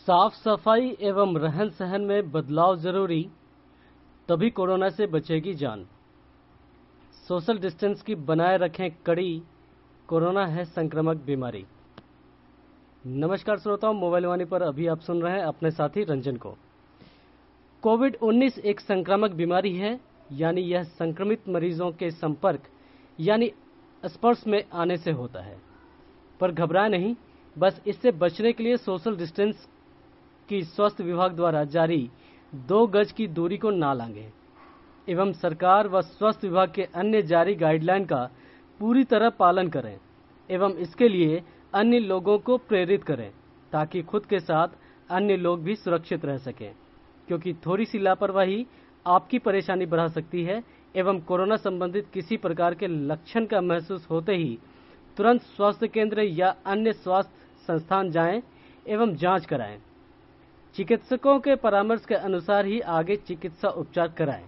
साफ सफाई एवं रहन सहन में बदलाव जरूरी, तभी कोरोना से बचेगी जान। सोशल डिस्टेंस की बनाए रखें कड़ी, कोरोना है संक्रामक बीमारी। नमस्कार श्रोताओं, मोबाइल वाणी पर अभी आप सुन रहे हैं अपने साथी रंजन को। कोविड-19 एक संक्रामक बीमारी है, यानी यह संक्रमित मरीजों के संपर्क यानी स्पर्श में आने से होता है। पर घबराएं नहीं, बस इससे बचने के लिए सोशल डिस्टेंस की स्वास्थ्य विभाग द्वारा जारी 2 गज की दूरी को ना लांघें एवं सरकार व स्वास्थ्य विभाग के अन्य जारी गाइडलाइन का पूरी तरह पालन करें एवं इसके लिए अन्य लोगों को प्रेरित करें ताकि खुद के साथ अन्य लोग भी सुरक्षित रह सकें, क्योंकि थोड़ी सी लापरवाही आपकी परेशानी बढ़ा सकती है एवं कोरोना संबंधित किसी प्रकार के लक्षण का महसूस होते ही तुरंत स्वास्थ्य केंद्र या अन्य स्वास्थ्य संस्थान जाएं एवं जांच कराएं। चिकित्सकों के परामर्श के अनुसार ही आगे चिकित्सा उपचार कराएं।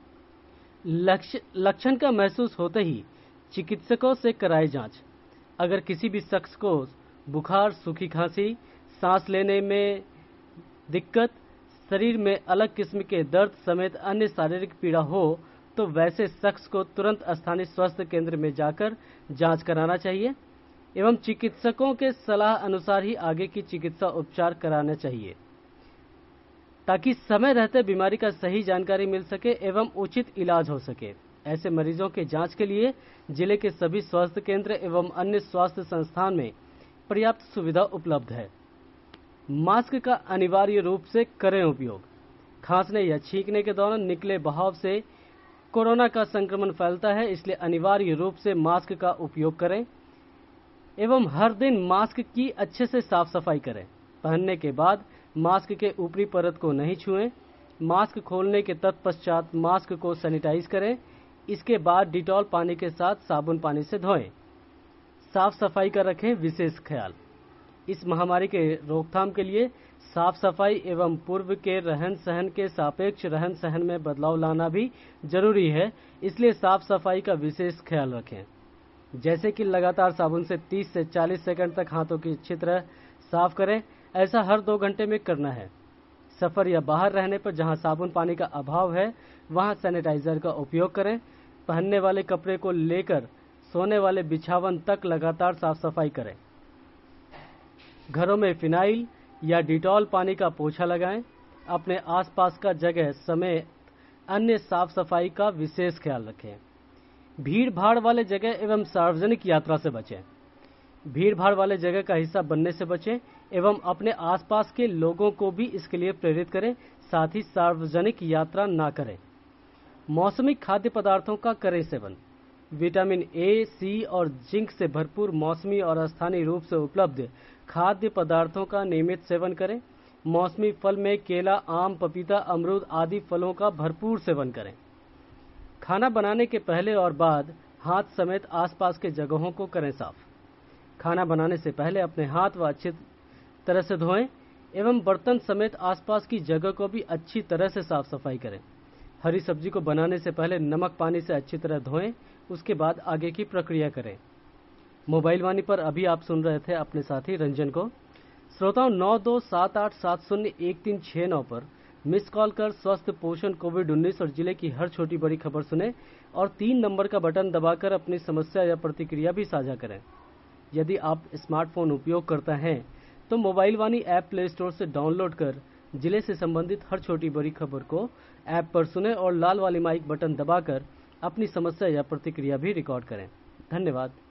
लक्षण का महसूस होते ही चिकित्सकों से कराएं जांच। अगर किसी भी शख्स को बुखार, सूखी खांसी, सांस लेने में दिक्कत, शरीर में अलग किस्म के दर्द समेत अन्य शारीरिक पीड़ा हो तो वैसे शख्स को तुरंत स्थानीय स्वास्थ्य केंद्र में जाकर जांच कराना चाहिए एवं चिकित्सकों के सलाह अनुसार ही आगे की चिकित्सा उपचार कराना चाहिए, ताकि समय रहते बीमारी का सही जानकारी मिल सके एवं उचित इलाज हो सके। ऐसे मरीजों के जांच के लिए जिले के सभी स्वास्थ्य केंद्र एवं अन्य स्वास्थ्य संस्थान में पर्याप्त सुविधा उपलब्ध है। मास्क का अनिवार्य रूप से करें उपयोग। खांसने या छींकने के दौरान निकले बहाव से कोरोना का संक्रमण फैलता है, इसलिए अनिवार्य रूप से मास्क का उपयोग करें एवं हर दिन मास्क की अच्छे से साफ सफाई करें। पहनने के बाद मास्क के ऊपरी परत को नहीं छुएं। मास्क खोलने के तत्पश्चात मास्क को सैनिटाइज करें। इसके बाद डिटॉल पानी के साथ साबुन पानी से धोएं। साफ सफाई का रखें विशेष ख्याल। इस महामारी के रोकथाम के लिए साफ सफाई एवं पूर्व के रहन सहन के सापेक्ष रहन सहन में बदलाव लाना भी जरूरी है, इसलिए साफ सफाई का विशेष ख्याल रखें। जैसे कि लगातार साबुन से 30 से 40 सेकंड तक हाथों की अच्छी तरह साफ करें। ऐसा हर 2 घंटे में करना है। सफर या बाहर रहने पर जहां साबुन पानी का अभाव है वहां सैनिटाइजर का उपयोग करें। पहनने वाले कपड़े को लेकर सोने वाले बिछावन तक लगातार साफ सफाई करें। घरों में फिनाइल या डिटॉल पानी का पोछा लगाएं। अपने आसपास का जगह समेत अन्य साफ सफाई का विशेष ख्याल रखें। भीड़ भाड़ वाले जगह एवं सार्वजनिक यात्रा से बचें। भीड़ भाड़ वाले जगह का हिस्सा बनने से बचें एवं अपने आसपास के लोगों को भी इसके लिए प्रेरित करें। साथ ही सार्वजनिक यात्रा ना करें। मौसमी खाद्य पदार्थों का करें सेवन। विटामिन ए, सी और जिंक से भरपूर मौसमी और स्थानीय रूप से उपलब्ध खाद्य पदार्थों का नियमित सेवन करें। मौसमी फल में केला, आम, पपीता, अमरूद आदि फलों का भरपूर सेवन करें। खाना बनाने के पहले और बाद हाथ समेत आसपास के जगहों को करें साफ। खाना बनाने से पहले अपने हाथ व अच्छी तरह से धोएं एवं बर्तन समेत आसपास की जगह को भी अच्छी तरह से साफ सफाई करें। हरी सब्जी को बनाने से पहले नमक पानी से अच्छी तरह धोएं, उसके बाद आगे की प्रक्रिया करें। मोबाइल वाणी पर अभी आप सुन रहे थे अपने साथी रंजन को। श्रोताओं, 9278701369 पर मिस कॉल कर स्वस्थ पोषण कोविड-19 और जिले की हर छोटी बड़ी खबर सुने और 3 नंबर का बटन दबाकर अपनी समस्या या प्रतिक्रिया भी साझा करें। यदि आप स्मार्टफोन उपयोग करते हैं तो mobile Vaani app Play Store से डाउनलोड कर जिले से संबंधित हर छोटी बड़ी खबर को ऐप पर सुने और लाल वाली माइक बटन दबाकर अपनी समस्या या प्रतिक्रिया भी रिकॉर्ड करें। धन्यवाद।